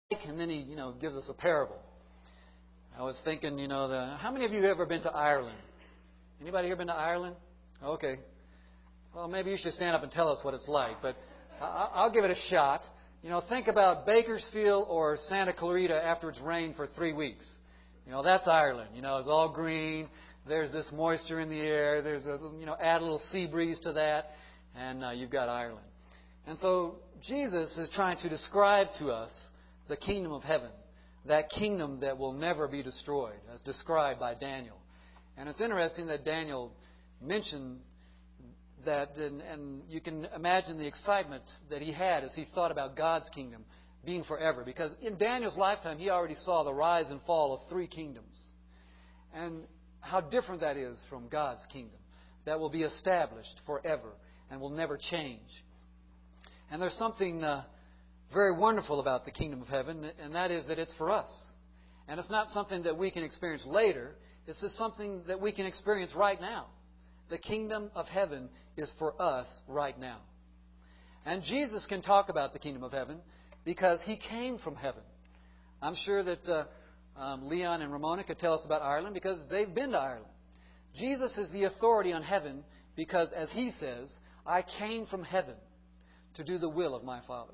and then he, gives us a parable. I was thinking, how many of you have ever been to Ireland? Anybody here been to Ireland? Okay. Well, maybe you should stand up and tell us what it's like, but I'll give it a shot. Think about Bakersfield or Santa Clarita after it's rained for 3 weeks. That's Ireland. It's all green. There's this moisture in the air. There's add a little sea breeze to that, and you've got Ireland. And so Jesus is trying to describe to us the kingdom of heaven, that kingdom that will never be destroyed, as described by Daniel. And it's interesting that Daniel mentioned that, and you can imagine the excitement that he had as he thought about God's kingdom being forever. Because in Daniel's lifetime, he already saw the rise and fall of 3 kingdoms. And how different that is from God's kingdom that will be established forever and will never change. And there's something very wonderful about the kingdom of heaven, and that is that it's for us. And it's not something that we can experience later. It's just something that we can experience right now. The kingdom of heaven is for us right now. And Jesus can talk about the kingdom of heaven because He came from heaven. I'm sure that Leon and Ramona could tell us about Ireland because they've been to Ireland. Jesus is the authority on heaven because, as He says, I came from heaven to do the will of my Father.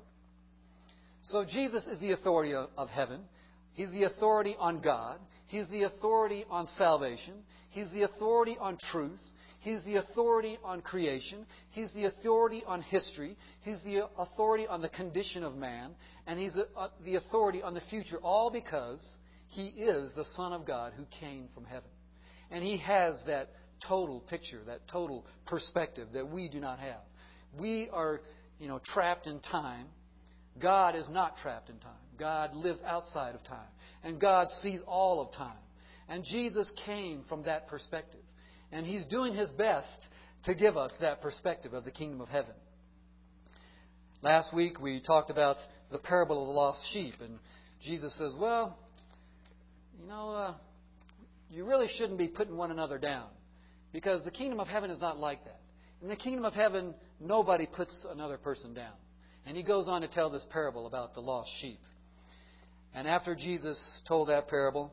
So Jesus is the authority of heaven. He's the authority on God. He's the authority on salvation. He's the authority on truth. He's the authority on creation. He's the authority on history. He's the authority on the condition of man. And He's the authority on the future, all because He is the Son of God who came from heaven. And He has that total picture, that total perspective that we do not have. We are, trapped in time. God is not trapped in time. God lives outside of time. And God sees all of time. And Jesus came from that perspective. And He's doing His best to give us that perspective of the kingdom of heaven. Last week we talked about the parable of the lost sheep. And Jesus says, well, you really shouldn't be putting one another down. Because the kingdom of heaven is not like that. In the kingdom of heaven, nobody puts another person down. And He goes on to tell this parable about the lost sheep. And after Jesus told that parable,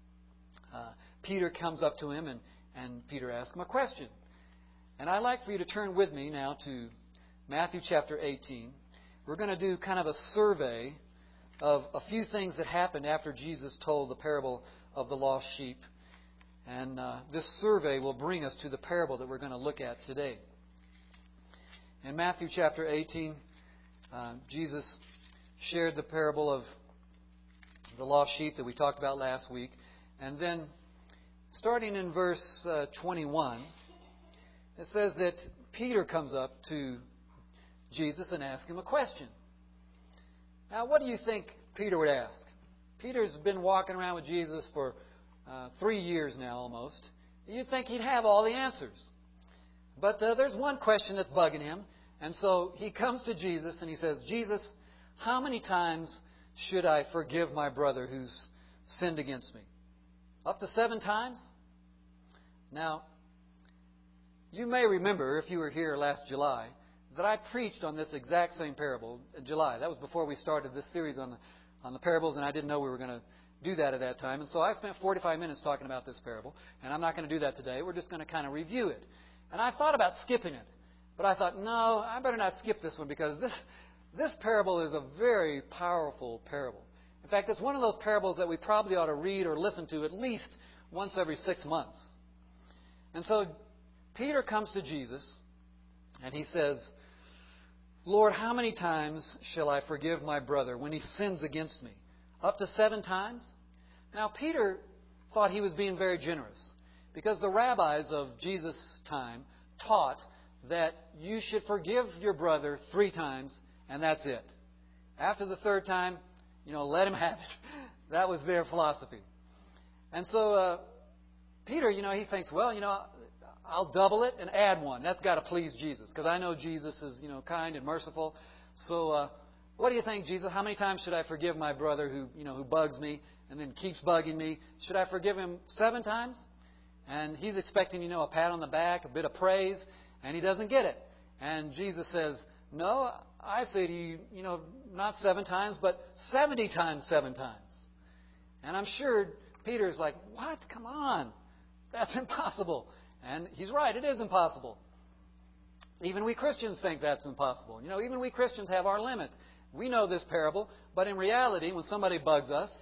Peter comes up to Him and Peter asks Him a question. And I'd like for you to turn with me now to Matthew chapter 18. We're going to do kind of a survey of a few things that happened after Jesus told the parable of the lost sheep. And this survey will bring us to the parable that we're going to look at today. In Matthew chapter 18, Jesus shared the parable of the lost sheep that we talked about last week. And then, starting in verse 21, it says that Peter comes up to Jesus and asks Him a question. Now, what do you think Peter would ask? Peter's been walking around with Jesus for 3 years now almost. You'd think he'd have all the answers. But there's one question that's bugging him. And so he comes to Jesus and he says, Jesus, how many times should I forgive my brother who's sinned against me? Up to 7 times? Now, you may remember, if you were here last July, that I preached on this exact same parable in July. That was before we started this series on the parables, and I didn't know we were going to do that at that time. And so I spent 45 minutes talking about this parable, and I'm not going to do that today. We're just going to kind of review it. And I thought about skipping it. But I thought, no, I better not skip this one because this parable is a very powerful parable. In fact, it's one of those parables that we probably ought to read or listen to at least once every 6 months. And so Peter comes to Jesus and he says, Lord, how many times shall I forgive my brother when he sins against me? Up to 7 times? Now, Peter thought he was being very generous because the rabbis of Jesus' time taught that you should forgive your brother 3 times and that's it. After the 3rd time, let him have it. That was their philosophy. And so Peter, he thinks, well, I'll double it and add 1. That's got to please Jesus because I know Jesus is, kind and merciful. So what do you think, Jesus? How many times should I forgive my brother who bugs me and then keeps bugging me? Should I forgive him 7 times? And he's expecting, a pat on the back, a bit of praise, and he doesn't get it. And Jesus says, No, I say to you, not 7 times, but 70 times 7 times. And I'm sure Peter's like, what? Come on. That's impossible. And he's right, it is impossible. Even we Christians think that's impossible. Even we Christians have our limit. We know this parable, but in reality, when somebody bugs us,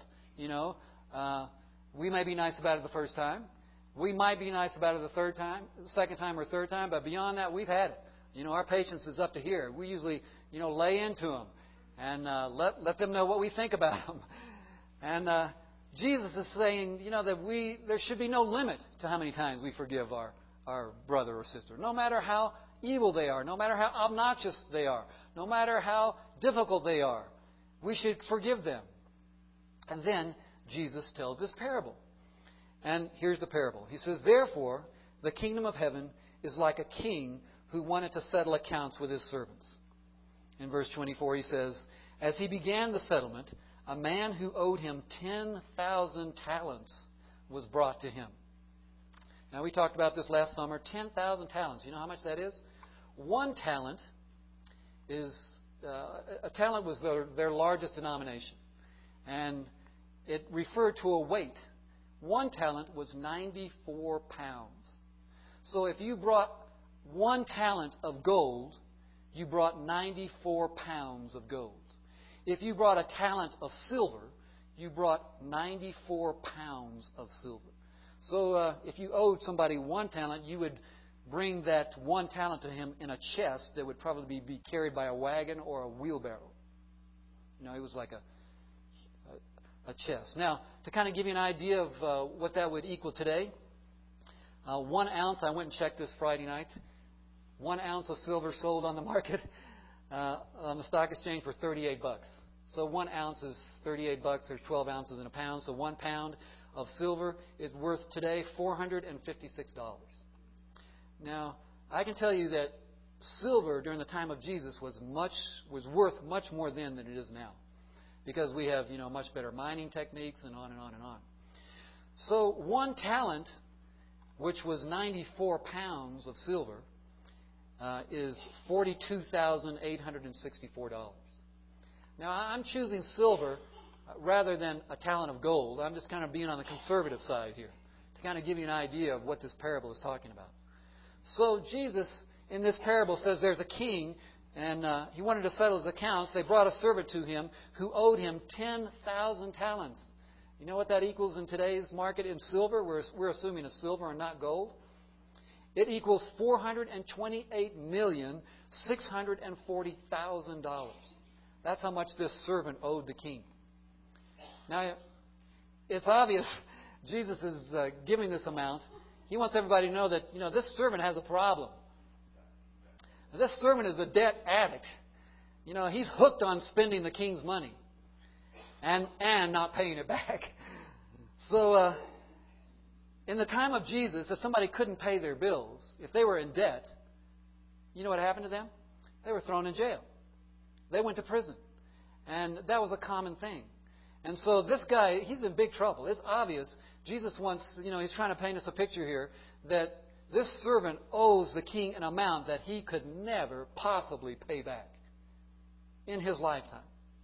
we may be nice about it the first time. We might be nice about it the second time or third time, but beyond that, we've had it. Our patience is up to here. We usually, lay into them and let them know what we think about them. And Jesus is saying, that there should be no limit to how many times we forgive our brother or sister, no matter how evil they are, no matter how obnoxious they are, no matter how difficult they are. We should forgive them. And then Jesus tells this parable. And here's the parable. He says, therefore, the kingdom of heaven is like a king who wanted to settle accounts with his servants. In verse 24, he says, as he began the settlement, a man who owed him 10,000 talents was brought to him. Now, we talked about this last summer. 10,000 talents. You know how much that is? 1 talent is... a talent was their largest denomination. And it referred to a weight. 1 talent was 94 pounds. So if you brought 1 talent of gold, you brought 94 pounds of gold. If you brought a talent of silver, you brought 94 pounds of silver. So if you owed somebody 1 talent, you would bring that 1 talent to him in a chest that would probably be carried by a wagon or a wheelbarrow. It was like a chest. Now, to kind of give you an idea of what that would equal today, 1 ounce, I went and checked this Friday night, 1 ounce of silver sold on the market on the stock exchange for $38. So 1 ounce is $38. There's 12 ounces in a pound. So 1 pound of silver is worth today $456. Now, I can tell you that silver during the time of Jesus was worth much more then than it is now, because we have much better mining techniques and on and on and on. So 1 talent, which was 94 pounds of silver, is $42,864. Now, I'm choosing silver rather than a talent of gold. I'm just kind of being on the conservative side here to kind of give you an idea of what this parable is talking about. So Jesus, in this parable, says there's a king, and he wanted to settle his accounts. They brought a servant to him who owed him 10,000 talents. You know what that equals in today's market in silver? We're assuming it's silver and not gold. It equals $428,640,000. That's how much this servant owed the king. Now, it's obvious Jesus is giving this amount. He wants everybody to know that, this servant has a problem. This servant is a debt addict. He's hooked on spending the king's money and not paying it back. So, in the time of Jesus, if somebody couldn't pay their bills, if they were in debt, you know what happened to them? They were thrown in jail. They went to prison. And that was a common thing. And so this guy, he's in big trouble. It's obvious. Jesus wants, he's trying to paint us a picture here that this servant owes the king an amount that he could never possibly pay back in his lifetime.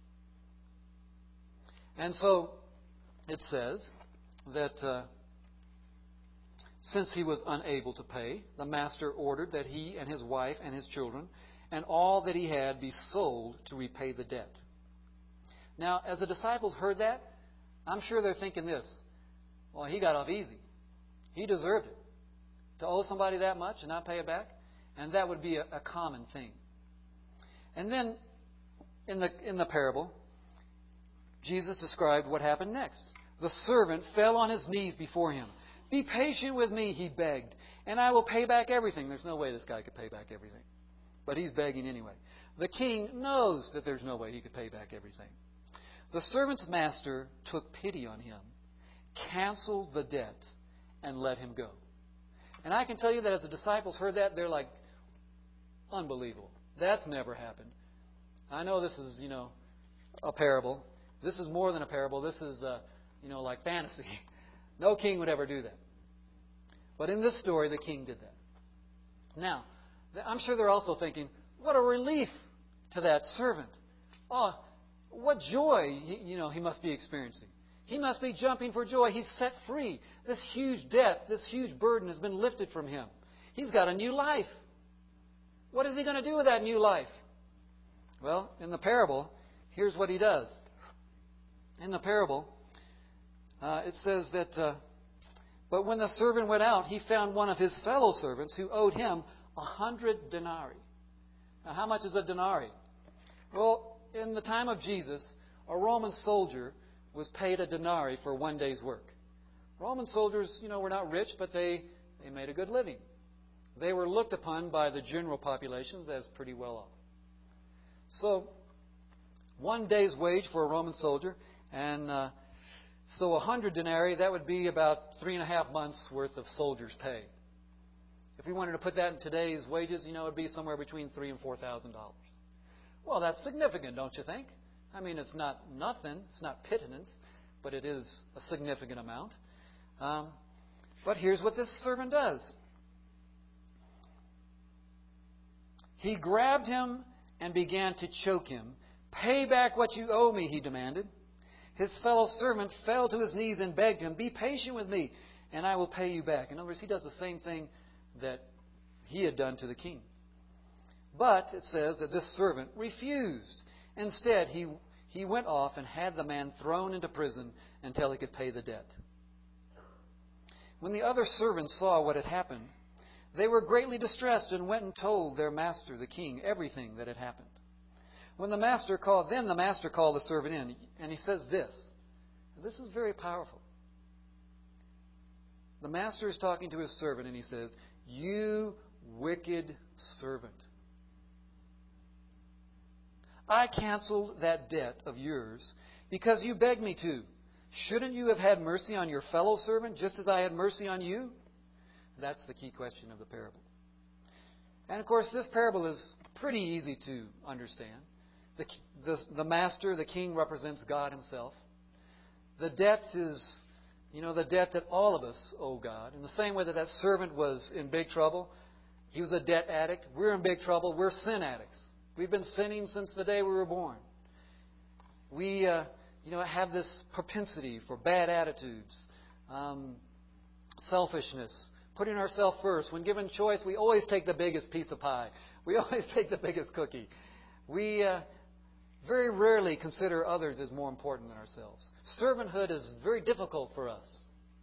And so it says that since he was unable to pay, the master ordered that he and his wife and his children and all that he had be sold to repay the debt. Now, as the disciples heard that, I'm sure they're thinking this: well, he got off easy. He deserved it. To owe somebody that much and not pay it back? And that would be a common thing. And then, in the parable, Jesus described what happened next. The servant fell on his knees before him. "Be patient with me," he begged, "and I will pay back everything." There's no way this guy could pay back everything. But he's begging anyway. The king knows that there's no way he could pay back everything. The servant's master took pity on him, canceled the debt, and let him go. And I can tell you that as the disciples heard that, they're like, unbelievable. That's never happened. I know this is, a parable. This is more than a parable. This is, like fantasy. No king would ever do that. But in this story, the king did that. Now, I'm sure they're also thinking, what a relief to that servant. Oh, what joy he must be experiencing. He must be jumping for joy. He's set free. This huge debt, this huge burden has been lifted from him. He's got a new life. What is he going to do with that new life? Well, in the parable, here's what he does. In the parable, it says that, but when the servant went out, he found one of his fellow servants who owed him 100 denarii. Now, how much is a denarii? Well, in the time of Jesus, a Roman soldier was paid a denarii for one day's work. Roman soldiers, were not rich, but they made a good living. They were looked upon by the general populations as pretty well off. So, one day's wage for a Roman soldier, and so 100 denarii, that would be about 3.5 months' worth of soldiers' pay. If we wanted to put that in today's wages, it would be somewhere between $3,000 and $4,000. Well, that's significant, don't you think? I mean, it's not nothing, it's not pittance, but it is a significant amount. But here's what this servant does. He grabbed him and began to choke him. "Pay back what you owe me," he demanded. His fellow servant fell to his knees and begged him, "Be patient with me, and I will pay you back." In other words, he does the same thing that he had done to the king. But it says that this servant refused. Instead, he went off and had the man thrown into prison until he could pay the debt. When the other servants saw what had happened, they were greatly distressed and went and told their master, the king, everything that had happened. Then the master called the servant in, and he says this. This is very powerful. The master is talking to his servant, and he says, "You wicked servant. I canceled that debt of yours because you begged me to. Shouldn't you have had mercy on your fellow servant just as I had mercy on you?" That's the key question of the parable. And of course, this parable is pretty easy to understand. The master, the king, represents God himself. The debt is, the debt that all of us owe God. In the same way that servant was in big trouble, he was a debt addict. We're in big trouble. We're sin addicts. We've been sinning since the day we were born. We, have this propensity for bad attitudes, selfishness, putting ourselves first. When given choice, we always take the biggest piece of pie. We always take the biggest cookie. We very rarely consider others as more important than ourselves. Servanthood is very difficult for us.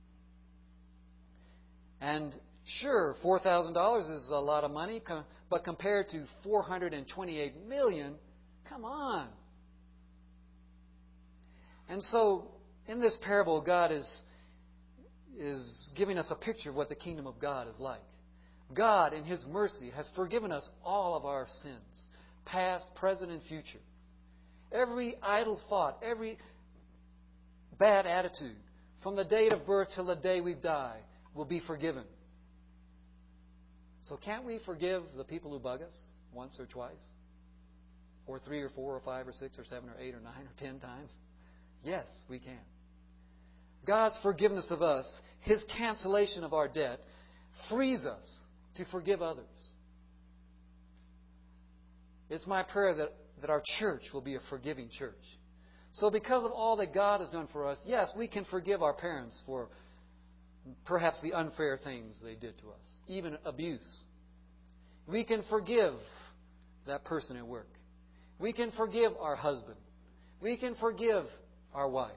And sure, $4,000 is a lot of money, but compared to $428 million, come on. And so, in this parable, God is giving us a picture of what the kingdom of God is like. God, in His mercy, has forgiven us all of our sins, past, present, and future. Every idle thought, every bad attitude, from the date of birth till the day we die, will be forgiven. So can't we forgive the people who bug us once or twice? Or 3 or 4 or 5 or 6 or 7 or 8 or 9 or 10 times? Yes, we can. God's forgiveness of us, His cancellation of our debt, frees us to forgive others. It's my prayer that our church will be a forgiving church. So because of all that God has done for us, yes, we can forgive our parents for perhaps the unfair things they did to us, even abuse. We can forgive that person at work. We can forgive our husband. We can forgive our wife.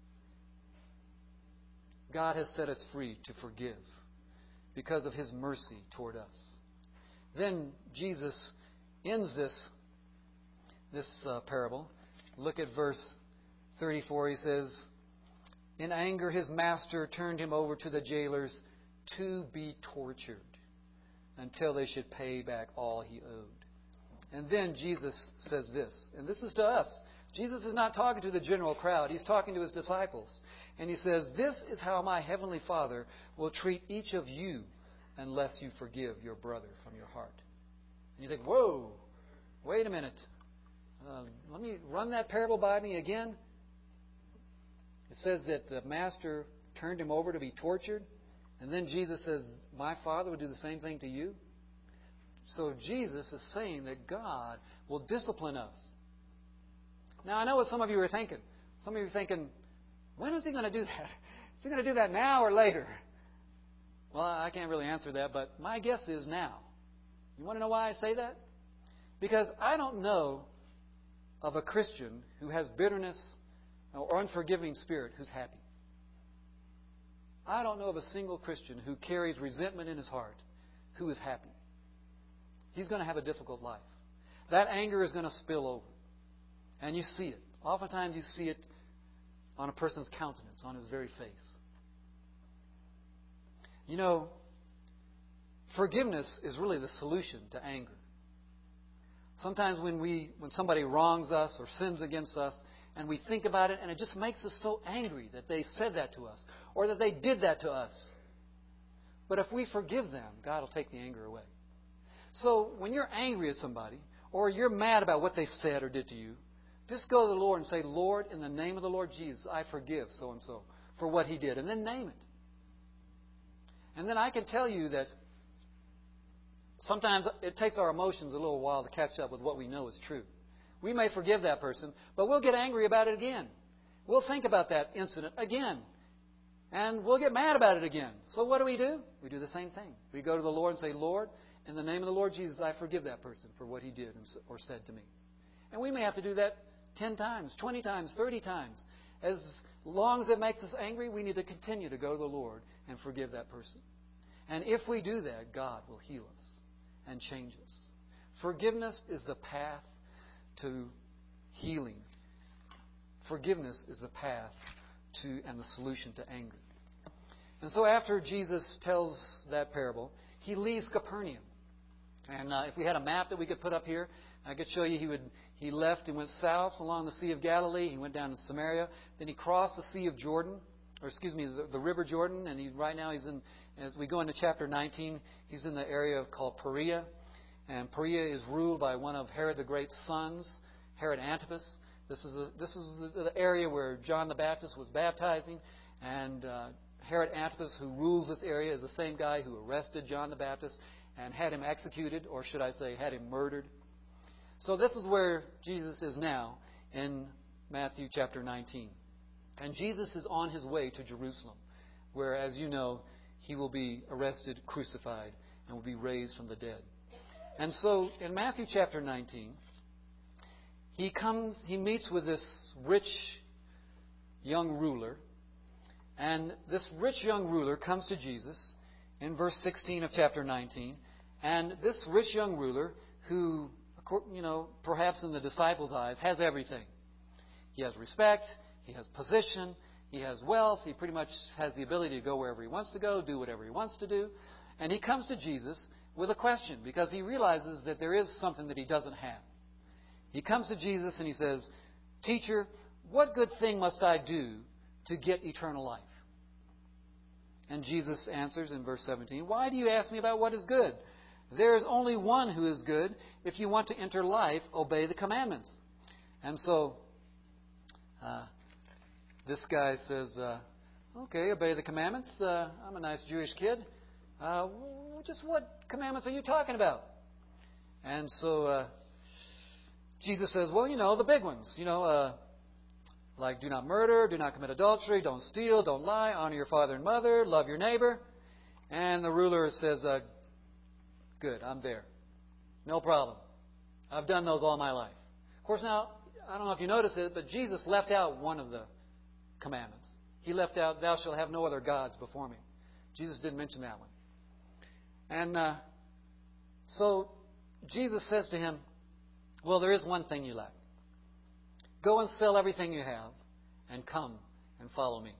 God has set us free to forgive because of His mercy toward us. Then Jesus ends this parable. Look at verse 34. He says, "In anger his master turned him over to the jailers to be tortured until they should pay back all he owed." And then Jesus says this, and this is to us. Jesus is not talking to the general crowd. He's talking to His disciples. And He says, "This is how my heavenly Father will treat each of you unless you forgive your brother from your heart." And you think, whoa, wait a minute. Let me run that parable by me again. It says that the master turned him over to be tortured. And then Jesus says, my Father would do the same thing to you. So Jesus is saying that God will discipline us. Now, I know what some of you are thinking. Some of you are thinking, when is He going to do that? Is He going to do that now or later? Well, I can't really answer that, but my guess is now. You want to know why I say that? Because I don't know of a Christian who has bitterness or unforgiving spirit who's happy. I don't know of a single Christian who carries resentment in his heart who is happy. He's going to have a difficult life. That anger is going to spill over. And you see it. Oftentimes you see it on a person's countenance, on his very face. You know, forgiveness is really the solution to anger. Sometimes when somebody wrongs us or sins against us, and we think about it, and it just makes us so angry that they said that to us, or that they did that to us. But if we forgive them, God will take the anger away. So when you're angry at somebody, or you're mad about what they said or did to you, just go to the Lord and say, Lord, in the name of the Lord Jesus, I forgive so-and-so for what he did. And then name it. And then I can tell you that sometimes it takes our emotions a little while to catch up with what we know is true. We may forgive that person, but we'll get angry about it again. We'll think about that incident again. And we'll get mad about it again. So what do? We do the same thing. We go to the Lord and say, Lord, in the name of the Lord Jesus, I forgive that person for what he did or said to me. And we may have to do that 10 times, 20 times, 30 times. As long as it makes us angry, we need to continue to go to the Lord and forgive that person. And if we do that, God will heal us and change us. Forgiveness is the path to healing. Forgiveness is the path to and the solution to anger. And so after Jesus tells that parable, he leaves Capernaum. And if we had a map that we could put up here, I could show you he left and went south along the Sea of Galilee. He went down to Samaria. Then he crossed the Sea of Jordan, the River Jordan. And right now he's in, as we go into chapter 19, he's in the area called Perea. And Perea is ruled by one of Herod the Great's sons, Herod Antipas. This is the area where John the Baptist was baptizing. And Herod Antipas, who rules this area, is the same guy who arrested John the Baptist and had him executed, or should I say, had him murdered. So this is where Jesus is now in Matthew chapter 19. And Jesus is on his way to Jerusalem, where, as you know, he will be arrested, crucified, and will be raised from the dead. And so in Matthew chapter 19, he meets with this rich young ruler. And this rich young ruler comes to Jesus in verse 16 of chapter 19. And this rich young ruler, who, perhaps in the disciples' eyes, has everything. He has respect, he has position, he has wealth, he pretty much has the ability to go wherever he wants to go, do whatever he wants to do. And he comes to Jesus with a question, because he realizes that there is something that he doesn't have. He comes to Jesus and he says, Teacher, what good thing must I do to get eternal life? And Jesus answers in verse 17, Why do you ask me about what is good? There is only one who is good. If you want to enter life, obey the commandments. And so this guy says, okay, obey the commandments. I'm a nice Jewish kid. Just what commandments are you talking about? And so Jesus says, well, the big ones. Like do not murder, do not commit adultery, don't steal, don't lie, honor your father and mother, love your neighbor. And the ruler says, good, I'm there. No problem. I've done those all my life. Of course, now, I don't know if you noticed it, but Jesus left out one of the commandments. He left out, thou shalt have no other gods before me. Jesus didn't mention that one. And so Jesus says to him, well, there is one thing you lack. Go and sell everything you have and come and follow me.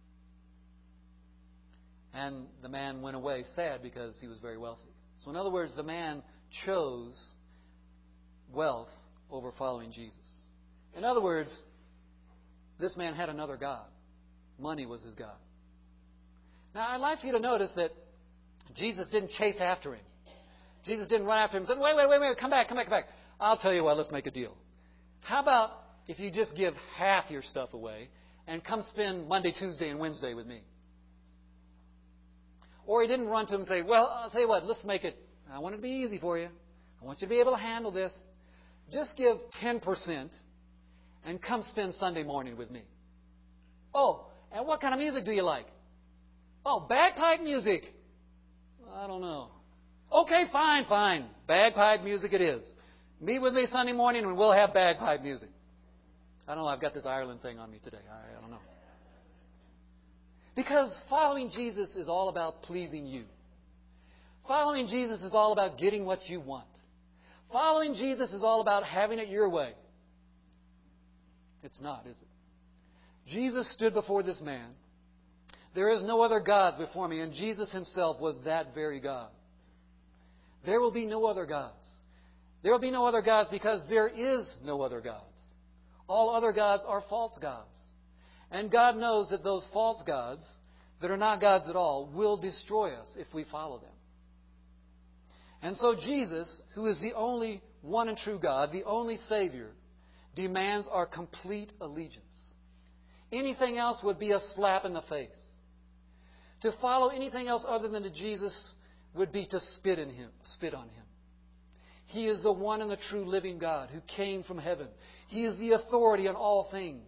And the man went away sad because he was very wealthy. So in other words, the man chose wealth over following Jesus. In other words, this man had another God. Money was his God. Now, I'd like for you to notice that Jesus didn't chase after him. Jesus didn't run after him and say, wait, come back. I'll tell you what, let's make a deal. How about if you just give half your stuff away and come spend Monday, Tuesday, and Wednesday with me? Or he didn't run to him and say, well, I'll tell you what, let's make it I want it to be easy for you. I want you to be able to handle this. Just give 10% and come spend Sunday morning with me. Oh, and what kind of music do you like? Oh, bagpipe music. I don't know. Okay, fine. Bagpipe music it is. Meet with me Sunday morning and we'll have bagpipe music. I don't know. I've got this Ireland thing on me today. I don't know. Because following Jesus is all about pleasing you. Following Jesus is all about getting what you want. Following Jesus is all about having it your way. It's not, is it? Jesus stood before this man. There is no other God before me, and Jesus Himself was that very God. There will be no other gods. There will be no other gods because there is no other gods. All other gods are false gods. And God knows that those false gods, that are not gods at all, will destroy us if we follow them. And so Jesus, who is the only one and true God, the only Savior, demands our complete allegiance. Anything else would be a slap in the face. To follow anything else other than to Jesus would be to spit on Him. He is the one and the true living God who came from heaven. He is the authority on all things.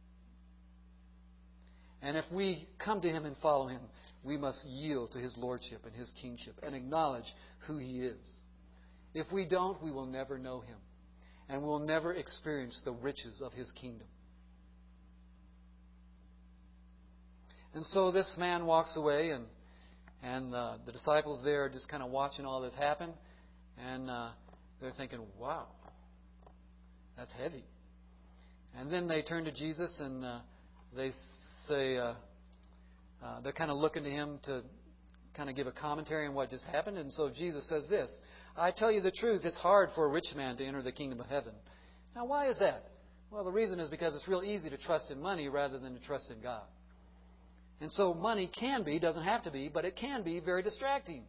And if we come to Him and follow Him, we must yield to His lordship and His kingship and acknowledge who He is. If we don't, we will never know Him. And we'll never experience the riches of His kingdom. And so this man walks away, and the disciples there are just kind of watching all this happen. And they're thinking, wow, that's heavy. And then they turn to Jesus and they say, they're kind of looking to Him to kind of give a commentary on what just happened. And so Jesus says this, I tell you the truth, it's hard for a rich man to enter the kingdom of heaven. Now, why is that? Well, the reason is because it's real easy to trust in money rather than to trust in God. And so money can be, doesn't have to be, but it can be very distracting.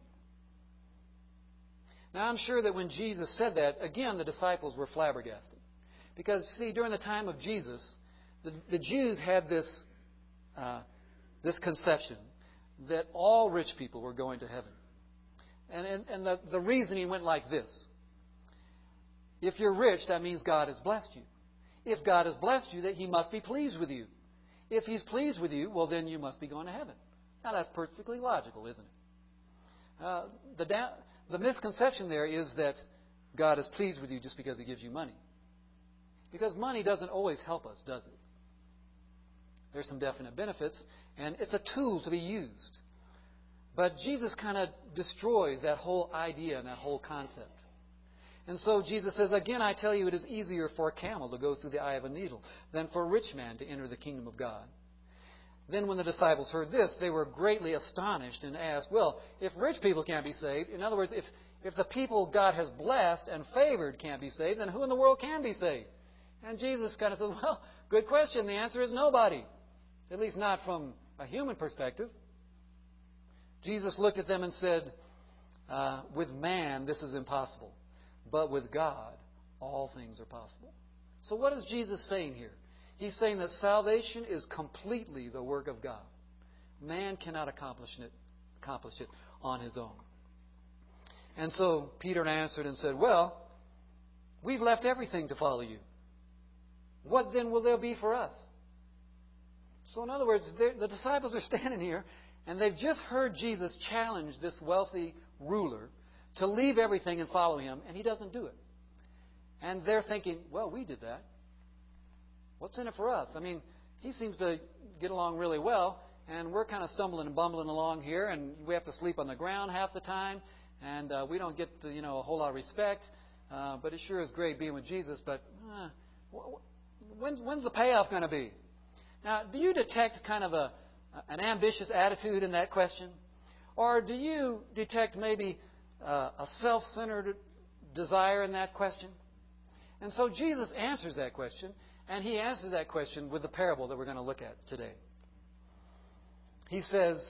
Now, I'm sure that when Jesus said that, again, the disciples were flabbergasted. Because, see, during the time of Jesus, the Jews had this conception that all rich people were going to heaven. And the reasoning went like this. If you're rich, that means God has blessed you. If God has blessed you, that He must be pleased with you. If He's pleased with you, well, then you must be going to heaven. Now, that's perfectly logical, isn't it? The misconception there is that God is pleased with you just because He gives you money. Because money doesn't always help us, does it? There's some definite benefits, and it's a tool to be used. But Jesus kind of destroys that whole idea and that whole concept. And so Jesus says, again, I tell you, it is easier for a camel to go through the eye of a needle than for a rich man to enter the kingdom of God. Then when the disciples heard this, they were greatly astonished and asked, well, if rich people can't be saved, in other words, if the people God has blessed and favored can't be saved, then who in the world can be saved? And Jesus kind of says, well, good question. The answer is nobody. At least not from a human perspective. Jesus looked at them and said, with man this is impossible, but with God all things are possible. So what is Jesus saying here? He's saying that salvation is completely the work of God. Man cannot accomplish it on his own. And so Peter answered and said, well, we've left everything to follow you. What then will there be for us? So in other words, the disciples are standing here and they've just heard Jesus challenge this wealthy ruler to leave everything and follow Him, and He doesn't do it. And they're thinking, well, we did that. What's in it for us? I mean, He seems to get along really well, and we're kind of stumbling and bumbling along here, and we have to sleep on the ground half the time, and we don't get a whole lot of respect. But it sure is great being with Jesus, but when's the payoff going to be? Now, do you detect kind of an ambitious attitude in that question? Or do you detect maybe a self-centered desire in that question? And so Jesus answers that question, and He answers that question with the parable that we're going to look at today. He says,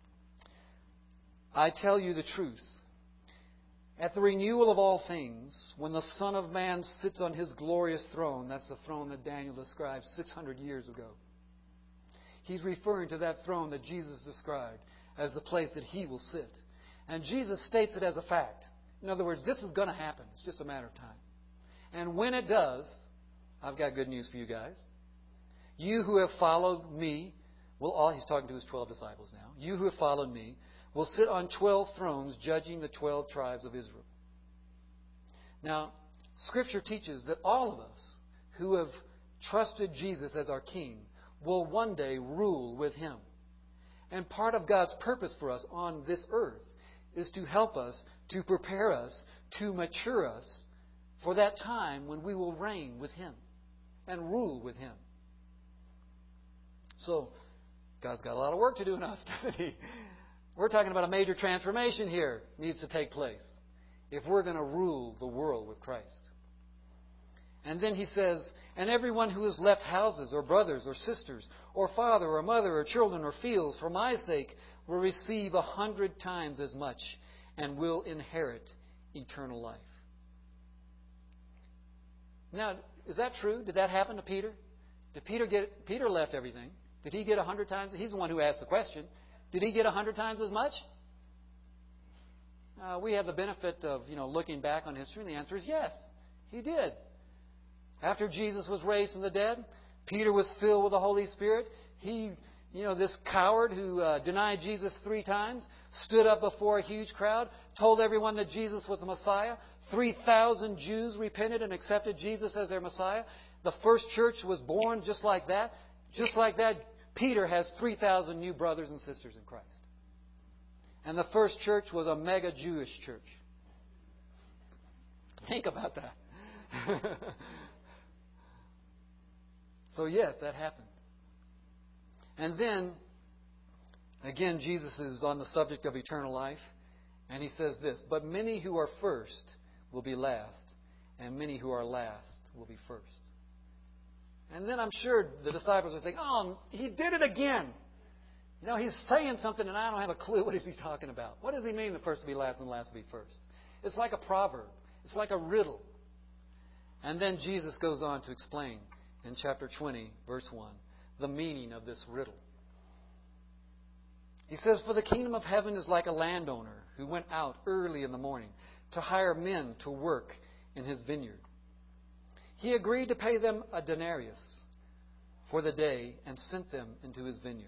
I tell you the truth. At the renewal of all things, when the Son of Man sits on His glorious throne, that's the throne that Daniel described 600 years ago. He's referring to that throne that Jesus described as the place that He will sit. And Jesus states it as a fact. In other words, this is going to happen. It's just a matter of time. And when it does, I've got good news for you guys. You who have followed me will all, he's talking to his 12 disciples now. You who have followed me will sit on 12 thrones judging the 12 tribes of Israel. Now, Scripture teaches that all of us who have trusted Jesus as our King will one day rule with Him. And part of God's purpose for us on this earth is to help us, to prepare us, to mature us for that time when we will reign with Him and rule with Him. So, God's got a lot of work to do in us, doesn't He? We're talking about a major transformation here needs to take place if we're going to rule the world with Christ. And then He says, and everyone who has left houses or brothers or sisters or father or mother or children or fields for my sake will receive 100 times as much and will inherit eternal life. Now, is that true? Did that happen to Peter? Peter left everything. Did he get 100 times? He's the one who asked the question. Did he get 100 times as much? We have the benefit of looking back on history, and the answer is yes, he did. After Jesus was raised from the dead, Peter was filled with the Holy Spirit. He, this coward who denied Jesus 3 times, stood up before a huge crowd, told everyone that Jesus was the Messiah. 3,000 Jews repented and accepted Jesus as their Messiah. The first church was born just like that. Just like that, Peter has 3,000 new brothers and sisters in Christ. And the first church was a mega Jewish church. Think about that. So yes, that happened. And then, again, Jesus is on the subject of eternal life. And He says this, but many who are first will be last, and many who are last will be first. And then I'm sure the disciples are thinking, oh, He did it again. He's saying something and I don't have a clue what is He talking about. What does He mean the first will be last and the last will be first? It's like a proverb. It's like a riddle. And then Jesus goes on to explain in chapter 20, verse 1, the meaning of this riddle. He says, for the kingdom of heaven is like a landowner who went out early in the morning to hire men to work in his vineyard. He agreed to pay them a denarius for the day and sent them into his vineyard.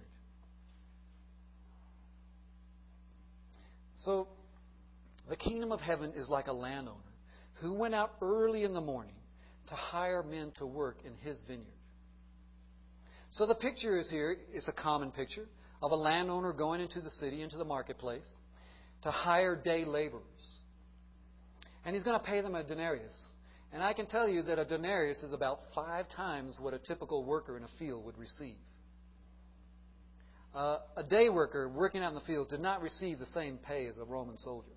So, the kingdom of heaven is like a landowner who went out early in the morning to hire men to work in his vineyard. So the picture is here, it's a common picture of a landowner going into the city, into the marketplace, to hire day laborers. And he's going to pay them a denarius. And I can tell you that a denarius is about 5 times what a typical worker in a field would receive. A day worker working out in the field did not receive the same pay as a Roman soldier.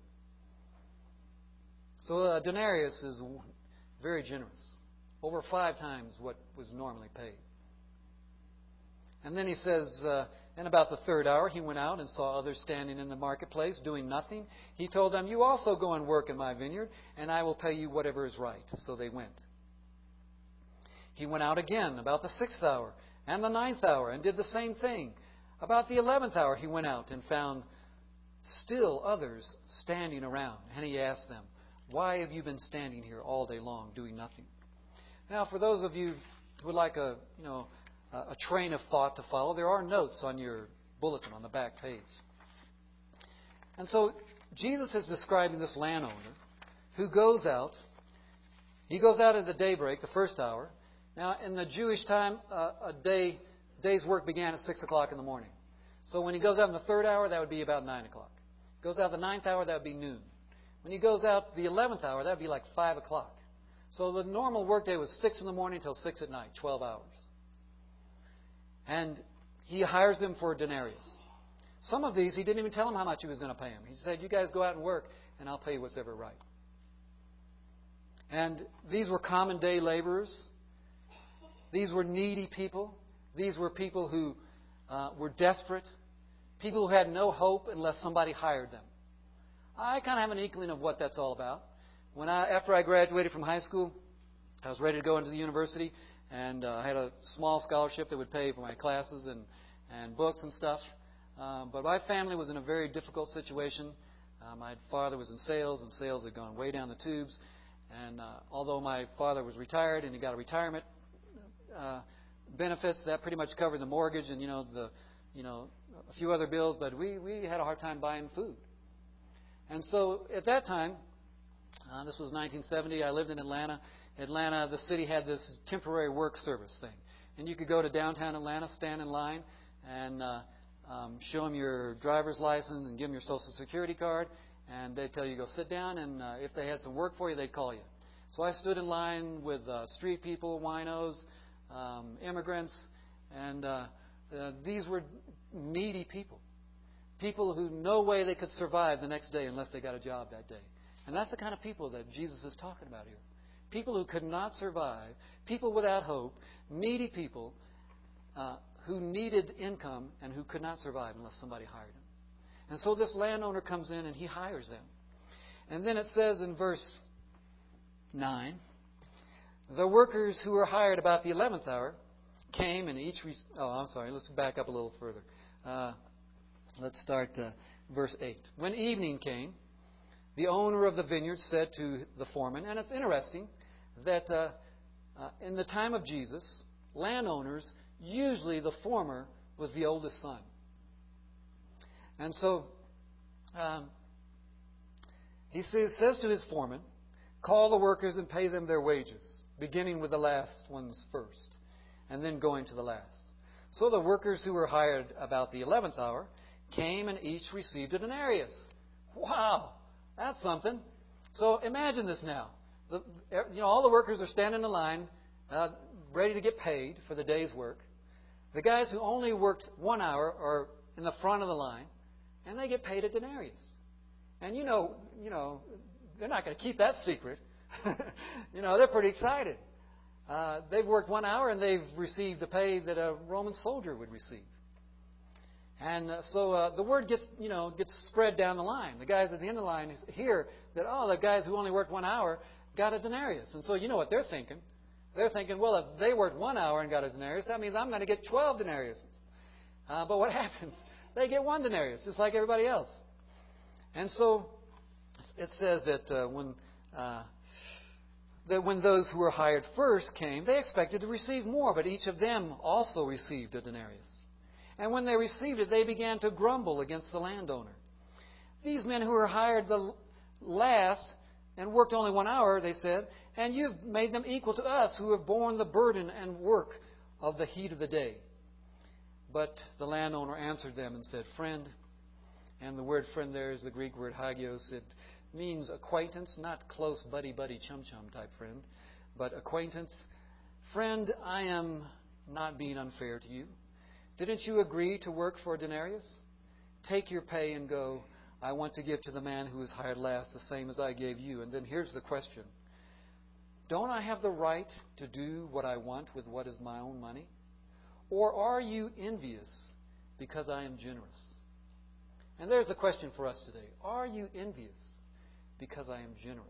So a denarius is very generous, over 5 times what was normally paid. And then he says, and about the 3rd hour, he went out and saw others standing in the marketplace doing nothing. He told them, you also go and work in my vineyard, and I will pay you whatever is right. So they went. He went out again about the 6th hour and the 9th hour and did the same thing. About the 11th hour, he went out and found still others standing around. And he asked them, why have you been standing here all day long doing nothing? Now, for those of you who would like a train of thought to follow, there are notes on your bulletin on the back page. And so Jesus is describing this landowner who goes out. He goes out at the daybreak, the 1st hour. Now, in the Jewish time, a day's work began at 6 o'clock in the morning. So when he goes out in the 3rd hour, that would be about 9 o'clock. Goes out the 9th hour, that would be noon. When he goes out the 11th hour, that would be like 5 o'clock. So the normal workday was 6 in the morning until 6 at night, 12 hours. And he hires them for a denarius. Some of these, he didn't even tell them how much he was going to pay them. He said, you guys go out and work, and I'll pay you what's ever right. And these were common day laborers. These were needy people. These were people who were desperate. People who had no hope unless somebody hired them. I kind of have an inkling of what that's all about. After I graduated from high school, I was ready to go into the university. And I had a small scholarship that would pay for my classes and books and stuff. But my family was in a very difficult situation. My father was in sales, and sales had gone way down the tubes. And although my father was retired and he got a retirement benefits, that pretty much covered the mortgage and a few other bills. But we had a hard time buying food. And so at that time, this was 1970. I lived in Atlanta. Atlanta, the city had this temporary work service thing, and you could go to downtown Atlanta, stand in line, and show them your driver's license and give them your Social Security card, and they'd tell you to go sit down, and if they had some work for you, they'd call you. So I stood in line with street people, winos, immigrants, and these were needy people. People who no way they could survive the next day unless they got a job that day. And that's the kind of people that Jesus is talking about here. People who could not survive, people without hope, needy people who needed income and who could not survive unless somebody hired them. And so this landowner comes in and he hires them. And then it says in verse 9, the workers who were hired about the 11th hour came and each... let's back up a little further. Let's start verse 8. When evening came, the owner of the vineyard said to the foreman, and it's interesting that in the time of Jesus, landowners, usually the former was the oldest son. And so he says to his foreman, call the workers and pay them their wages, beginning with the last ones first, and then going to the last. So the workers who were hired about the 11th hour came and each received a denarius. Wow, that's something. So imagine this now. All the workers are standing in line, ready to get paid for the day's work. The guys who only worked 1 hour are in the front of the line, and they get paid a denarius. And they're not going to keep that secret. They're pretty excited. They've worked 1 hour and they've received the pay that a Roman soldier would receive. And so the word gets spread down the line. The guys at the end of the line hear that, the guys who only worked 1 hour got a denarius. And so you know what they're thinking. They're thinking, well, if they worked 1 hour and got a denarius, that means I'm going to get 12 denariuses. But what happens? They get 1 denarius, just like everybody else. And so it says that when those who were hired first came, they expected to receive more, but each of them also received a denarius. And when they received it, they began to grumble against the landowner. These men who were hired the last and worked only 1 hour, they said, and you've made them equal to us who have borne the burden and work of the heat of the day. But the landowner answered them and said, friend, and the word friend there is the Greek word hagios. It means acquaintance, not close buddy-buddy chum-chum type friend, but acquaintance. Friend, I am not being unfair to you. Didn't you agree to work for a denarius? Take your pay and go. I want to give to the man who was hired last the same as I gave you. And then here's the question. Don't I have the right to do what I want with what is my own money? Or are you envious because I am generous? And there's the question for us today. Are you envious because I am generous?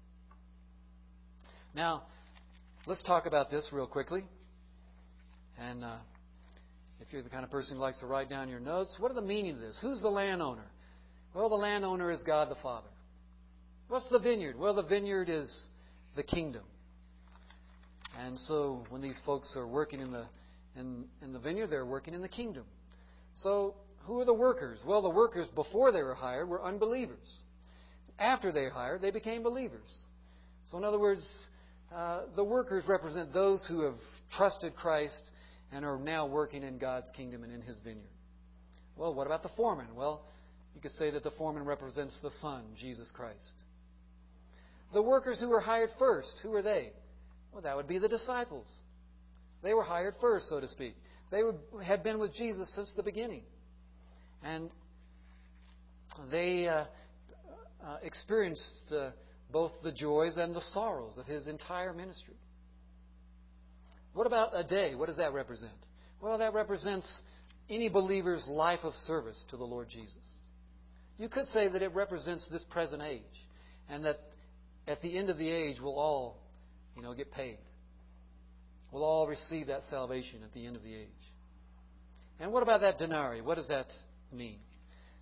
Now, let's talk about this real quickly. And if you're the kind of person who likes to write down your notes, what are the meaning of this? Who's the landowner? Well, the landowner is God the Father. What's the vineyard? Well, the vineyard is the kingdom. And so when these folks are working in the vineyard, they're working in the kingdom. So who are the workers? Well, the workers before they were hired were unbelievers. After they were hired, they became believers. So in other words, the workers represent those who have trusted Christ and are now working in God's kingdom and in His vineyard. Well, what about the foreman? Well, you could say that the foreman represents the Son, Jesus Christ. The workers who were hired first, who are they? Well, that would be the disciples. They were hired first, so to speak. They had been with Jesus since the beginning. And they experienced both the joys and the sorrows of His entire ministry. What about a day? What does that represent? Well, that represents any believer's life of service to the Lord Jesus. You could say that it represents this present age, and that at the end of the age we'll all, get paid. We'll all receive that salvation at the end of the age. And what about that denarii? What does that mean?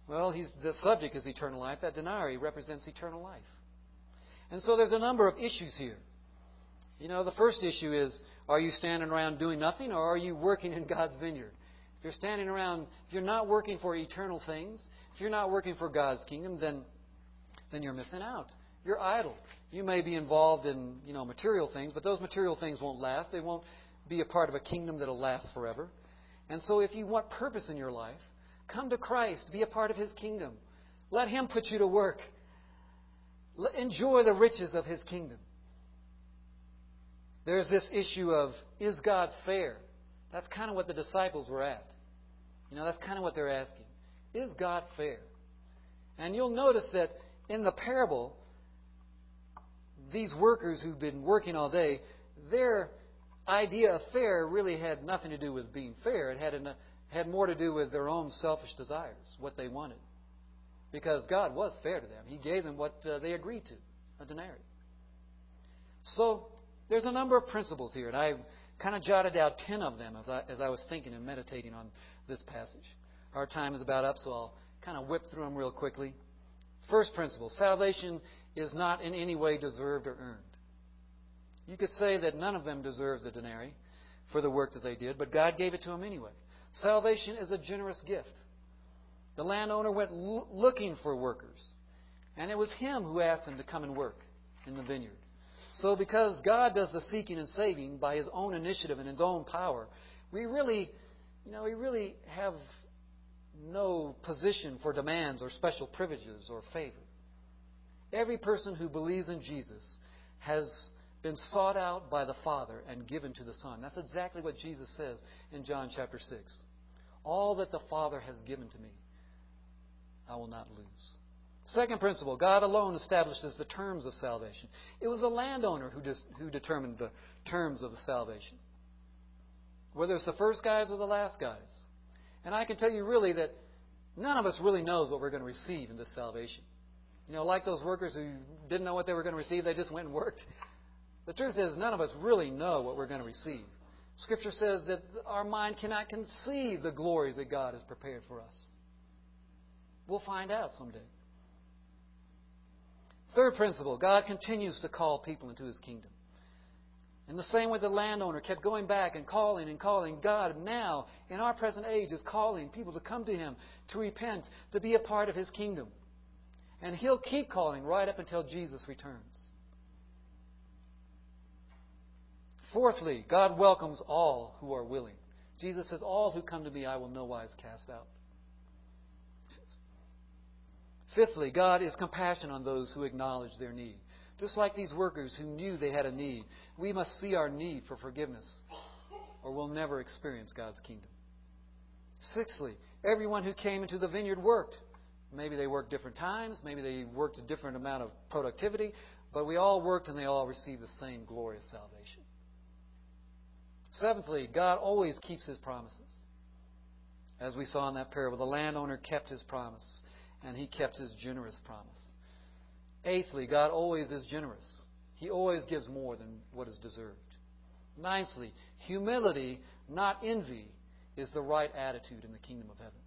Well, the subject is eternal life. That denarii represents eternal life. And so there's a number of issues here. The first issue is, are you standing around doing nothing, or are you working in God's vineyard? If you're standing around, if you're not working for eternal things, if you're not working for God's kingdom, then you're missing out. You're idle. You may be involved in, material things, but those material things won't last. They won't be a part of a kingdom that'll last forever. And so if you want purpose in your life, come to Christ. Be a part of His kingdom. Let Him put you to work. Enjoy the riches of His kingdom. There's this issue of, is God fair? That's kind of what the disciples were at. That's kind of what they're asking. Is God fair? And you'll notice that in the parable, these workers who've been working all day, their idea of fair really had nothing to do with being fair. It had more to do with their own selfish desires, what they wanted. Because God was fair to them. He gave them what they agreed to, a denarii. So there's a number of principles here, and I kind of jotted out 10 of them as I was thinking and meditating on this passage. Our time is about up, so I'll kind of whip through them real quickly. First principle, salvation is not in any way deserved or earned. You could say that none of them deserved the denarii for the work that they did, but God gave it to them anyway. Salvation is a generous gift. The landowner went looking for workers, and it was him who asked them to come and work in the vineyard. So because God does the seeking and saving by His own initiative and His own power, we really have no position for demands or special privileges or favor. Every person who believes in Jesus has been sought out by the Father and given to the Son. That's exactly what Jesus says in John chapter 6. All that the Father has given to me, I will not lose. Second principle, God alone establishes the terms of salvation. It was the landowner who determined the terms of the salvation. Whether it's the first guys or the last guys. And I can tell you really that none of us really knows what we're going to receive in this salvation. Like those workers who didn't know what they were going to receive, they just went and worked. The truth is, none of us really know what we're going to receive. Scripture says that our mind cannot conceive the glories that God has prepared for us. We'll find out someday. Third principle, God continues to call people into His kingdom. In the same way the landowner kept going back and calling, God now, in our present age, is calling people to come to Him, to repent, to be a part of His kingdom. And He'll keep calling right up until Jesus returns. Fourthly, God welcomes all who are willing. Jesus says, all who come to me I will no wise cast out. Fifthly, God is compassionate on those who acknowledge their need. Just like these workers who knew they had a need, we must see our need for forgiveness, or we'll never experience God's kingdom. Sixthly, everyone who came into the vineyard worked. Maybe they worked different times, maybe they worked a different amount of productivity, but we all worked and they all received the same glorious salvation. Seventhly, God always keeps His promises. As we saw in that parable, the landowner kept his promise, and he kept his generous promise. Eighthly, God always is generous. He always gives more than what is deserved. Ninthly, humility, not envy, is the right attitude in the kingdom of heaven.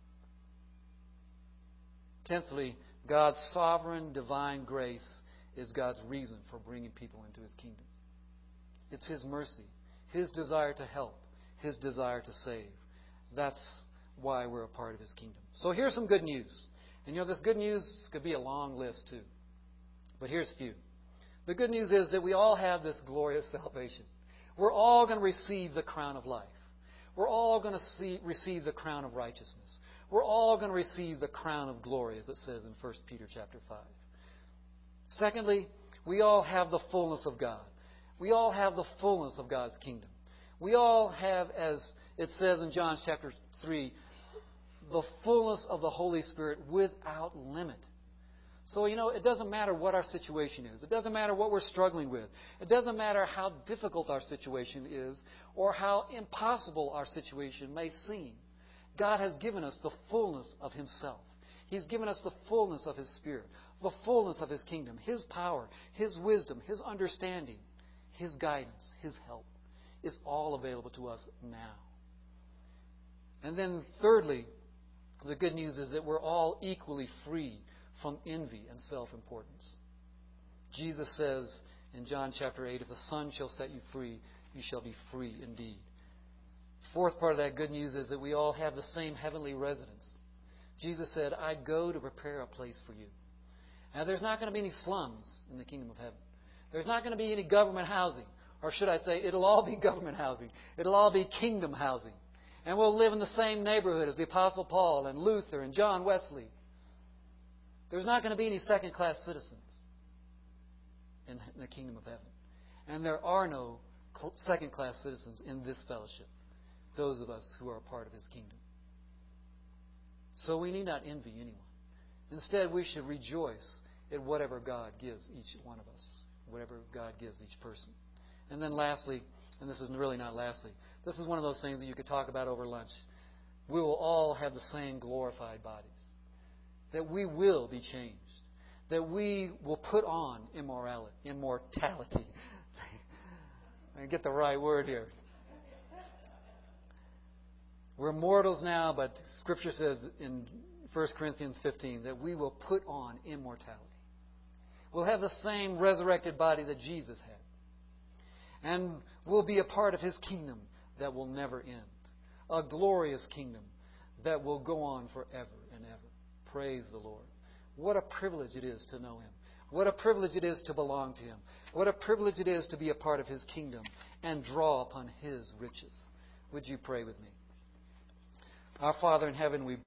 Tenthly, God's sovereign divine grace is God's reason for bringing people into His kingdom. It's His mercy, His desire to help, His desire to save. That's why we're a part of His kingdom. So here's some good news. And this good news could be a long list too. But here's a few. The good news is that we all have this glorious salvation. We're all going to receive the crown of life. We're all going to receive the crown of righteousness. We're all going to receive the crown of glory, as it says in 1 Peter chapter 5. Secondly, we all have the fullness of God. We all have the fullness of God's kingdom. We all have, as it says in John chapter 3, the fullness of the Holy Spirit without limit. So, it doesn't matter what our situation is. It doesn't matter what we're struggling with. It doesn't matter how difficult our situation is or how impossible our situation may seem. God has given us the fullness of Himself. He's given us the fullness of His Spirit, the fullness of His kingdom, His power, His wisdom, His understanding, His guidance, His help. It's all available to us now. And then thirdly, The good news is that we're all equally free from envy and self-importance. Jesus says in John chapter 8, if the Son shall set you free, you shall be free indeed. Fourth part of that good news is that we all have the same heavenly residence. Jesus said, I go to prepare a place for you. Now, there's not going to be any slums in the kingdom of heaven. There's not going to be any government housing. Or should I say, it'll all be government housing. It'll all be kingdom housing. And we'll live in the same neighborhood as the Apostle Paul and Luther and John Wesley. There's not going to be any second-class citizens in the kingdom of heaven. And there are no second-class citizens in this fellowship, those of us who are a part of His kingdom. So we need not envy anyone. Instead, we should rejoice at whatever God gives each one of us, whatever God gives each person. And then lastly, and this is really not lastly, this is one of those things that you could talk about over lunch. We will all have the same glorified bodies. That we will be changed. That we will put on immortality. I get the right word here. We're mortals now, but Scripture says in 1 Corinthians 15 that we will put on immortality. We'll have the same resurrected body that Jesus had. And we'll be a part of His kingdom that will never end. A glorious kingdom that will go on forever and ever. Praise the Lord. What a privilege it is to know Him. What a privilege it is to belong to Him. What a privilege it is to be a part of His kingdom and draw upon His riches. Would you pray with me? Our Father in heaven, we